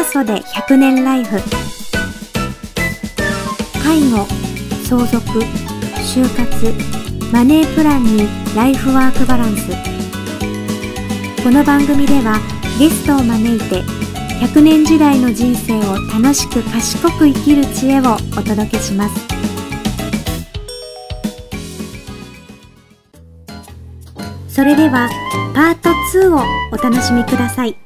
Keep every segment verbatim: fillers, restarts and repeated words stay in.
そでひゃくねんライフ。介護、相続、就活、マネープランにライフワークバランス。この番組ではゲストを招いてひゃくねん時代の人生を楽しく賢く生きる知恵をお届けします。それではパートツーをお楽しみください。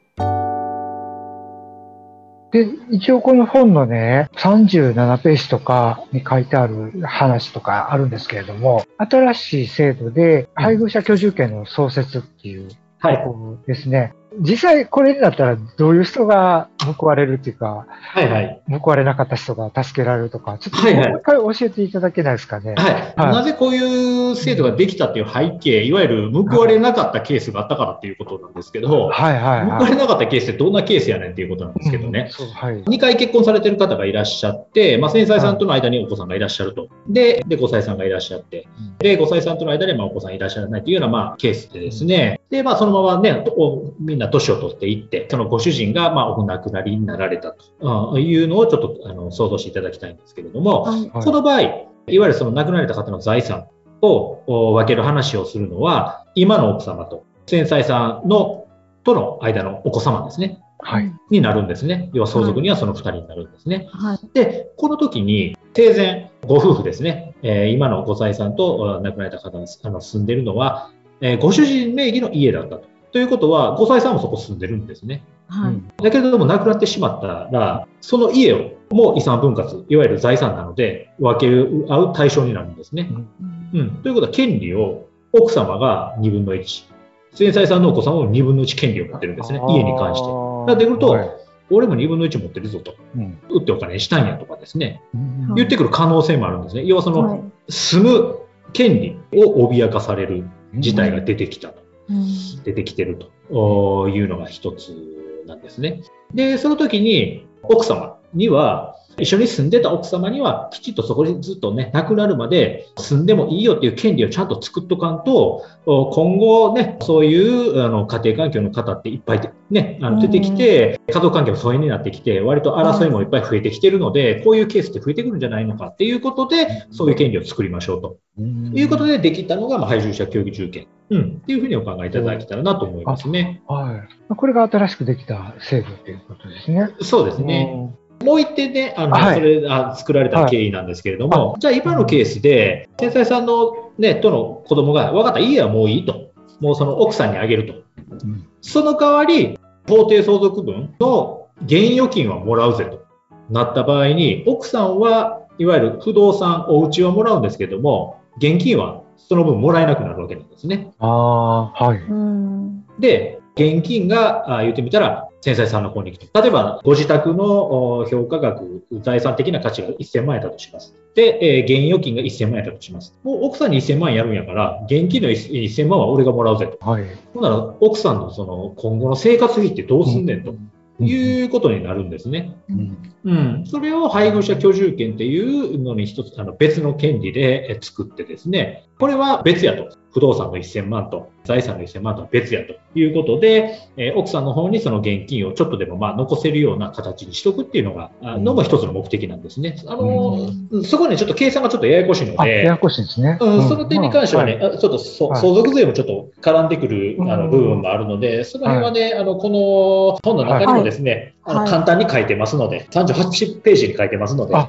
で、一応この本のね、さんじゅうななページとかに書いてある話とかあるんですけれども、新しい制度で配偶者居住権の創設っていうところですね。はい、実際これになったらどういう人が報われるっていうか、はいはい、報われなかった人が助けられるとか、ちょっともう一回教えていただけないですかね。 はいはいはい、なぜこういう制度ができたっていう背景、いわゆる報われなかったケースがあったからっていうことなんですけど、はいはいはい、報われなかったケースってどんなケースやねんっていうことなんですけどね。うんはい、にかい結婚されてる方がいらっしゃって、まあ、繊細さんとの間にお子さんがいらっしゃると。で、でごさいさんがいらっしゃって、で、ごさいさんとの間にまあお子さんいらっしゃらないというようなまあケースでですね、で、まあそのままね、みんな年を取っていって、そのご主人がまあお亡くなりになられたというのをちょっとあの想像していただきたいんですけれども、はいはい、この場合、いわゆるその亡くなられた方の財産を分ける話をするのは、今の奥様と繊細さんのとの間のお子様ですね。はい、になるんですね。要は相続にはそのふたりになるんですね。はい、で、この時に生前ご夫婦ですね、えー、今のごさいさんと亡くなられた方があの住んでいるのは、えー、ご主人名義の家だったと。ということは、ごさいさんもそこ住んでるんですね。はい、だけれども亡くなってしまったら、その家をもう遺産分割、いわゆる財産なので分け合う対象になるんですね。うんうん、ということは、権利を奥様がにぶんのいち、繊細さんのお子さんもにぶんのいち権利を持ってるんですね、家に関して。だってくると、はい、俺もにぶんのいち持ってるぞと、うん、売ってお金にしたんやとかですね、うん、言ってくる可能性もあるんですね。要はその、はい、住む権利を脅かされる事態が出てきたと、うん、出てきてるというのが一つなんですね。で、その時に奥様には、一緒に住んでた奥様にはきちっとそこにずっとね、亡くなるまで住んでもいいよっていう権利をちゃんと作っとかんと、今後ね、そういうあの家庭環境の方っていっぱいね、あの出てきて、家族関係も疎遠になってきて、割と争いもいっぱい増えてきてるので、こういうケースって増えてくるんじゃないのかっていうことで、そういう権利を作りましょうと。いうことでできたのが、まあ、配偶者居住権、うん、っていうふうにお考えいただけたらなと思いますね。 はい。これが新しくできた制度ということですね。 そうですね。もう一点ね、あの、はい、それあ作られた経緯なんですけれども、はい、じゃあ今のケースで、繊細さんのね、との子供が、分かった、家はもういいと。もうその奥さんにあげると。うん、その代わり、法定相続分の現預金はもらうぜとなった場合に、奥さんはいわゆる不動産、お家はもらうんですけども、現金はその分もらえなくなるわけなんですね。 ああ、はい。 で、現金が言ってみたら繊細さんの方に行くと。例えば、ご自宅の評価額、財産的な価値がせんまん円だとします。で、えー、現預金がせんまん円だとします。もう奥さんにせんまん円やるんやから、現金のせんまんは俺がもらうぜと。はい。ほんなら、奥さんのその今後の生活費ってどうすんねんと。うんいうことになるんですね。うんうん、それを配偶者居住権っていうのに一つあの別の権利で作ってですね、これは別やと。不動産のせんまんと財産のせんまんとは別やということで、えー、奥さんの方にその現金をちょっとでもまあ残せるような形にしとくっていうのが、うん、のも一つの目的なんですね。あのーうん、そこにちょっと計算がちょっとややこしいので、 ややこしいですね。 うん、その点に関してはね、まあはい、ちょっとそ、はい、相続税もちょっと絡んでくるあの部分もあるので、その辺はね、はい、あのこの本の中にもですね、はい、あの簡単に書いてますので、さんじゅうはちページに書いてますので、はい、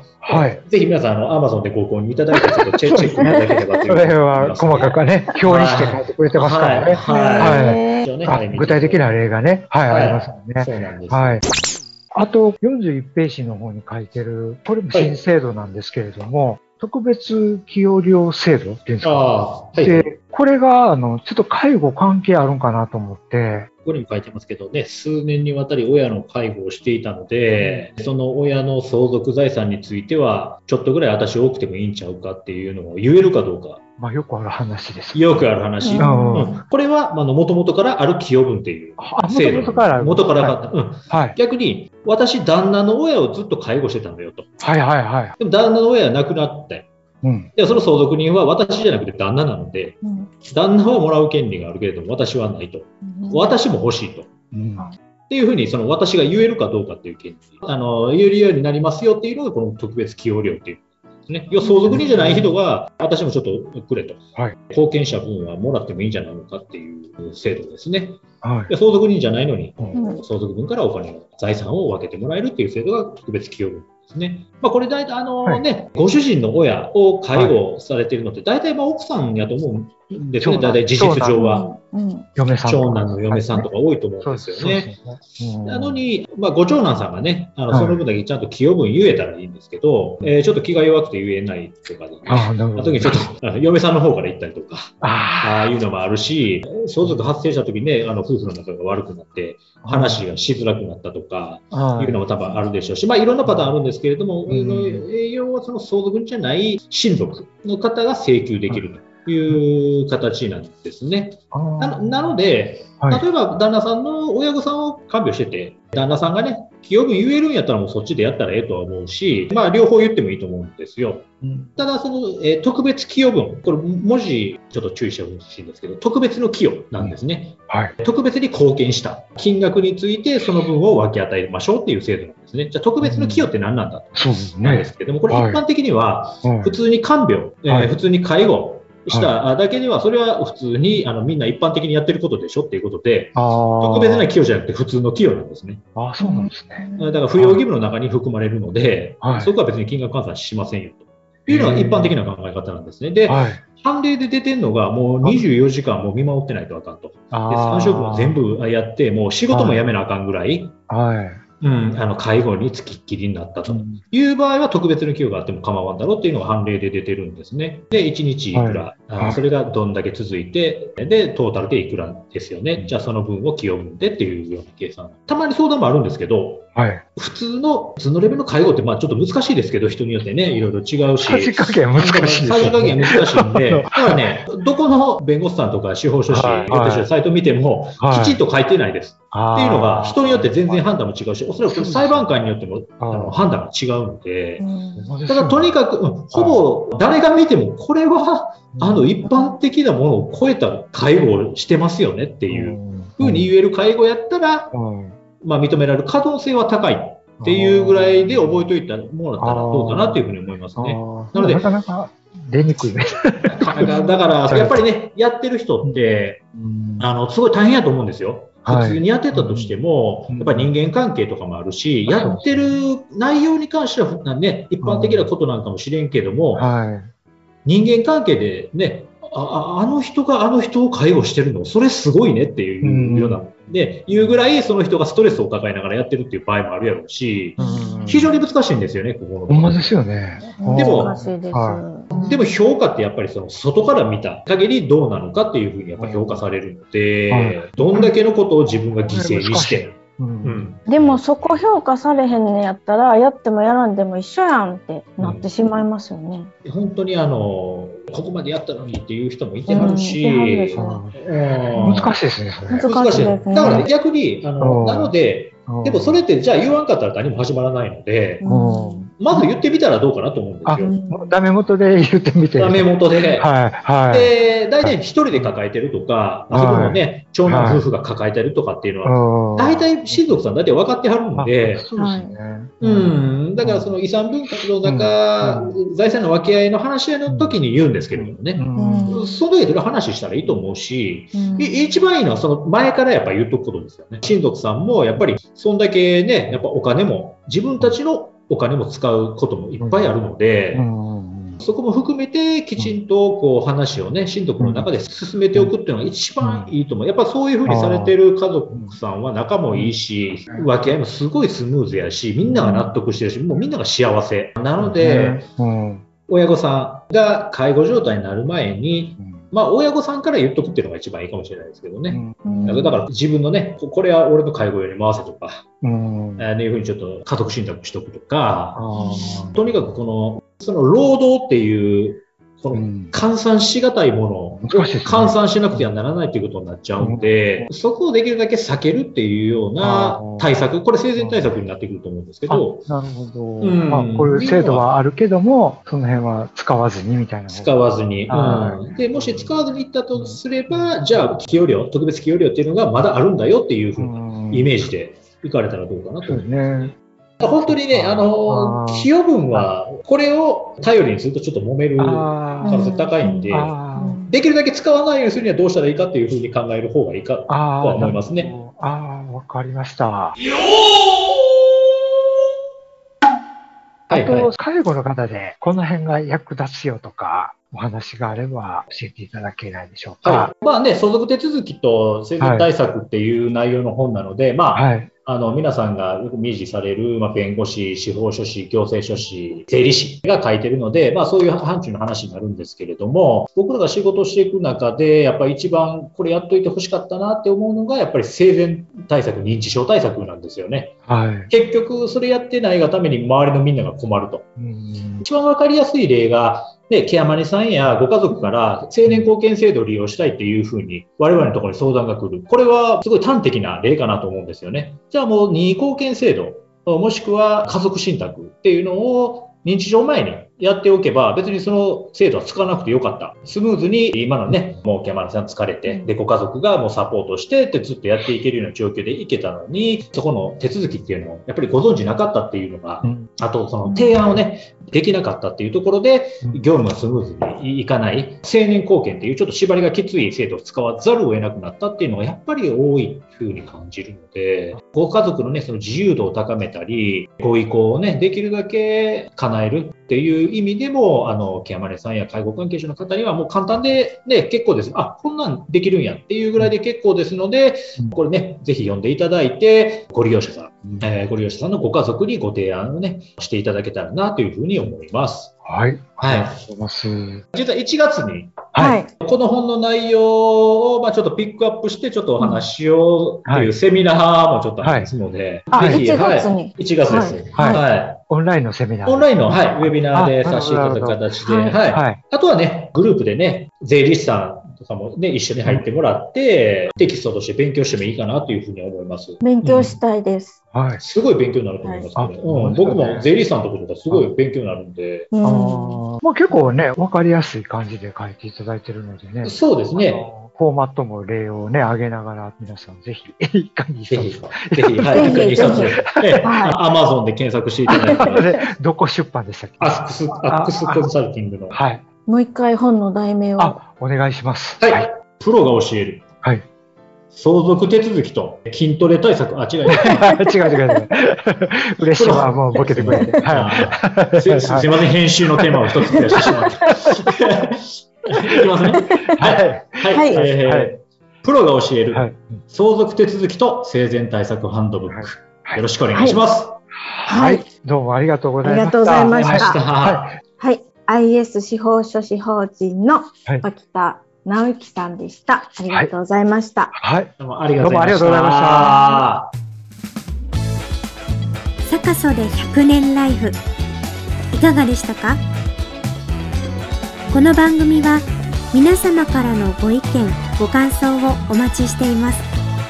ぜひ皆さんあの Amazon でご購入いただいてちょっとチェックいただければというふうに思います、ね。それは細かくね、表にして書いてくれてますからね。はいはい、具体的な例がね、はい、はい、ありますもんね。そうなんです。はい。あとよんじゅういちページの方に書いてる、これも新制度なんですけれども、はい、特別寄与料制度っていうんですか。はい、で、これがあのちょっと介護関係あるんかなと思って。 ここにも書いてますけどね、数年にわたり親の介護をしていたので、その親の相続財産については、ちょっとぐらい私多くてもいいんちゃうかっていうのを言えるかどうか。 まあよくある話です。 よくある話。うんうん、これは、まあ、もともとからある寄与分っていう制度。 元々からある。 元からあった。うんはい、逆に、私、旦那の親をずっと介護してたんだよと。 はいはいはい。 でも旦那の親は亡くなって、うん、でその相続人は私じゃなくて旦那なので、うん、旦那はもらう権利があるけれども私はないと、うん、私も欲しいと、うん、 っていうふうにその私が言えるかどうかっていう権利、あの言えるようになりますよっていうのがこの特別寄与料っていうですね。要は相続人じゃない人が私もちょっとくれと、はい、後見者分はもらってもいいんじゃないのかっていう制度ですね。はい、相続人じゃないのに、うん、相続分からお金を財産を分けてもらえるっていう制度が特別寄与分ですね。まあ、これ大体あのね、はい、ご主人の親を介護されているのって大体まあ奥さんやと思うんですね。大体事実上は、うん、長男の嫁さんとか多いと思うんですよね。なのに、まあ、ご長男さんがね、あのその分だけちゃんと寄与分言えたらいいんですけど、はい、えー、ちょっと気が弱くて言えないとかで、ね、あの時にちょっとあの嫁さんの方から言ったりとか、ああいうのもあるし、相続発生した時にね、あの夫婦の仲が悪くなって話がしづらくなったとかいうのも多分あるでしょうし、まあいろんなパターンあるんですけれども、栄養はその相続人じゃない親族の方が請求できるという形なんですね。な, なので、例えば旦那さんの親御さんを看病してて、旦那さんがね、寄与分言えるんやったらもうそっちでやったらええとは思うし、まあ両方言ってもいいと思うんですよ。うん、ただその、えー、特別寄与分、これ文字ちょっと注意してほしいんですけど、特別の寄与なんですね。うん、はい、特別に貢献した金額についてその分を分け与えましょうっていう制度なんですね。じゃあ特別の寄与って何なんだと、うん、なんですけども、これ一般的には普通に看病、はい、えー、普通に介護しただけでは、それは普通にあのみんな一般的にやってることでしょっていうことで、特別な寄与じゃなくて普通の寄与なんですね。 ああ、そうなんですね。 だから扶養義務の中に含まれるので、はい、そこは別に金額換算しませんよというのが一般的な考え方なんですね。で、はい、判例で出てるのがもうにじゅうよじかんも見守ってないとあかんと。で、さん職も全部やって、もう仕事も辞めなあかんぐらい、はいはい、うん、あの介護につきっきりになったという場合は特別の寄与があっても構わんだろうっていうのが判例で出てるんですね。で、いちにちいくら、はい、それがどんだけ続いて、で、トータルでいくらですよね。じゃあその分を寄与分でっていうような計算。たまに相談もあるんですけど、はい、普通の、普通のレベルの介護ってまあちょっと難しいですけど、人によってね、いろいろ違うし。 さじ加減難しいです、ね。 さじ加減難しいんで、だからね、どこの弁護士さんとか司法書士、はいはい、サイト見ても、きちんと書いてないです。はい、っていうのが、人によって全然判断も違うし、おそらく裁判官によってもあの判断が違うので、ただとにかく、うん、ほぼ誰が見ても、これは、あの一般的なものを超えた介護をしてますよねっていうふうに言える介護やったら、まあ認められる可能性は高いっていうぐらいで覚えておいたものだったらどうかなっていうふうに思いますね。 なので、なかなか出にくいね。 だから、やっぱりね、やってる人って、あの、すごい大変やと思うんですよ。普通にやってたとしても、はい、やっぱり人間関係とかもあるし、うん、やってる内容に関しては、ね、一般的なことなんかもしれんけども、はい、人間関係でね、あ、あの人があの人を介護してるの、それすごいねっていうような、うん、で、いうぐらいその人がストレスを抱えながらやってるっていう場合もあるやろうし、うん、非常に難しいんですよね、ここの。 ほんまですよね。 でも、はい、でも評価ってやっぱりその外から見た限りどうなのかっていうふうにやっぱ評価されるので、はい、どんだけのことを自分が犠牲にして、 うんうん、でもそこ評価されへんのやったらやってもやらんでも一緒やんってなってしまいますよね。 うん、本当にあのここまでやったのにっていう人もいてはるし、うんうん、難しいですね。それ難しいですね。 だから逆にあのなのででもそれってじゃあ言わんかったら何も始まらないので。うんまず言ってみたらどうかなと思うんですよ。 ダメ元で言ってみて。 ダメ元で。はい。はい。で、大体一人で抱えてるとか、あそこのね、長男夫婦が抱えてるとかっていうのは、大体親族さん大体分かってはるので、 そうですね。 うん。だからその遺産分割の中、財産の分け合いの話し合いの時に言うんですけれどもね、その時で話したらいいと思うし、一番いいのはその前からやっぱり言っとくことですよね。親族さんもやっぱりそんだけね、やっぱお金も自分たちのお金も使うこともいっぱいあるので、うんうん、そこも含めてきちんとこう話をね、親族の中で進めておくっていうのが一番いいと思う。やっぱそういうふうにされてる家族さんは仲もいいし、分け合いもすごいスムーズやし、みんなが納得してるし、もうみんなが幸せ。なので、親御さんが介護状態になる前に、まあ、親御さんから言っとくっていうのが一番いいかもしれないですけどね。うん、だから自分のね、これは俺の介護より回せとか、うん、ああいうふうにちょっと家族信託しとくとか、とにかくこの、その労働っていう、この換算しがたいものを換算しなくてはならないということになっちゃうんで、そこをできるだけ避けるっていうような対策、これ生前対策になってくると思うんですけど。 なるほど。うん、まあ、こういう制度はあるけども、その辺は使わずにみたいな。 使わずに。うん、で、もし使わずにいったとすれば、じゃあ、寄与料、特別寄与料っていうのがまだあるんだよっていうふうにイメージで行かれたらどうかなと思います。 そうですね。 本当にね、あの、費用分は、これを頼りにするとちょっと揉める可能性高いんで、できるだけ使わないようにするにはどうしたらいいかっていうふうに考える方がいいかとは思いますね。 ああ、わかりました。あと、介護の方でこの辺が役立つよとか、お話があれば教えていただけないでしょうか。 はい、まあね、相続手続きと生前対策っていう内容の本なので、はい、まあ、はい、あの、皆さんがよく明示される、まあ、弁護士、司法書士、行政書士、税理士が書いてるので、まあ、そういう範疇の話になるんですけれども、僕らが仕事をしていく中で、やっぱり一番これやっといてほしかったなって思うのが、やっぱり生前対策、認知症対策なんですよね。はい、結局、それやってないがために周りのみんなが困ると。うん一番わかりやすい例が、で、ケアマネさんやご家族から成年後見制度を利用したいっていうふうに我々のところに相談が来る。これはすごい端的な例かなと思うんですよね。じゃあもう任意後見制度、もしくは家族信託っていうのを認知症前にやっておけば別にその制度は使わなくてよかった。スムーズに今のね、もうケアマネさん疲れて、で、ご家族がもうサポートしてってずっとやっていけるような状況でいけたのに、そこの手続きっていうのをやっぱりご存知なかったっていうのが、うん、あとその提案をね、できなかったっていうところで、業務がスムーズにいかない、成年後見っていうちょっと縛りがきつい制度を使わざるを得なくなったっていうのがやっぱり多いふうに感じるので、ご家族のね、その自由度を高めたり、ご意向をね、できるだけ叶えるっていう意味でも、あの、ケアマネさんや介護関係者の方にはもう簡単でね、結構です。あ、こんなんできるんやっていうぐらいで結構ですので、これね、ぜひ読んでいただいて、ご利用者さん、えー、ご利用者さんのご家族にご提案をね、していただけたらなというふうに思います。 はい。 はい。 ありがとうございます。 実はいちがつに、 はい。 この本の内容を、まあちょっとピックアップして、ちょっとお話ししようというセミナーもちょっとありますので、 はい、 ぜひ、 いちがつに。 いちがつです。 はい。はい。オンラインのセミナー。 オンラインの、はい、ウェビナーでさせていただく形で、はい。はい。あとはね、グループでね、税理士さんとかもね、一緒に入ってもらって、テキストとして勉強してもいいかなというふうに思います。 勉強したいです。 はい。 すごい勉強になると思いますけど、うん、僕も税理士さんのところとかすごい勉強になるんで。 ああ。もう結構ね、わかりやすい感じで書いていただいてるのでね。 そうですね。 フォーマットも例をね、上げながら、皆さんぜひ、いかにぜひ、ぜひ、はい、いかに一つ、アマゾンで検索していただいて。 どこ出版でしたっけ？ アックス、アックスコンサルティングの。 はい。 もう一回本の題名を。 あ、お願いします。 はい。プロが教える。 はい。 相続手続きと筋トレ対策。あ、違う。違う違う違う。嬉しいわ、もうボケてくれて。 はい。すいません、編集のテーマを一つ増やしてしまって。いきますね。はい。はい。えーはい、プロが教える、はい、相続手続きと生前対策ハンドブック。はい、よろしくお願いします。 はい。はい、どうもありがとうございました。 ありがとうございました。はい。はい。アイエス 司法書士法人の脇田直之さんでした。ありがとうございました。 はい。 どうもありがとうございました。サカソでひゃくねんライフ。いかがでしたか？この番組は皆様からのご意見、ご感想をお待ちしています。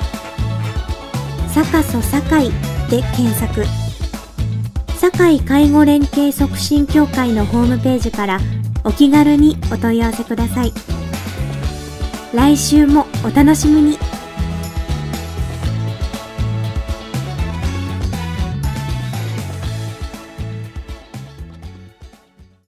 サカソ堺で検索。堺介護連携促進協会のホームページからお気軽にお問い合わせください。来週もお楽しみに。